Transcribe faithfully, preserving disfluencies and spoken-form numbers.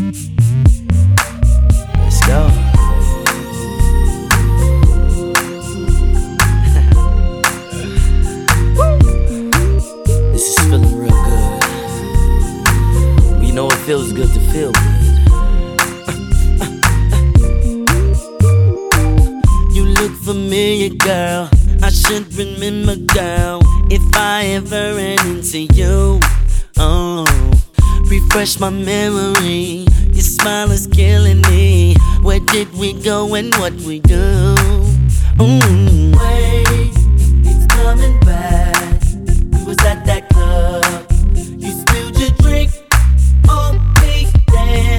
Let's go. This is feeling real good. Well, you know it feels good to feel good. You look familiar, girl. I should remember, girl, if I ever ran into you. Oh, refresh my memory. Your smile is killing me. Where did we go and what we do? Mm.